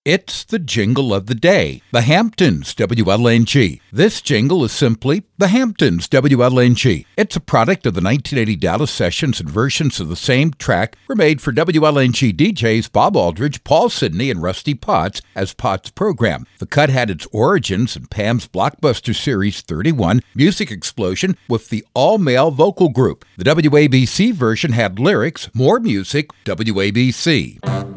It's the jingle of the day, the Hamptons WLNG. This jingle is simply the Hamptons WLNG. It's a product of the 1980 Dallas sessions, and versions of the same track were made for WLNG DJs Bob Aldridge, Paul Sidney, and Rusty Potts as Potts' program. The cut had its origins in Pam's Blockbuster Series 31, Music Explosion, with the all-male vocal group. The WABC version had lyrics, more music, WABC.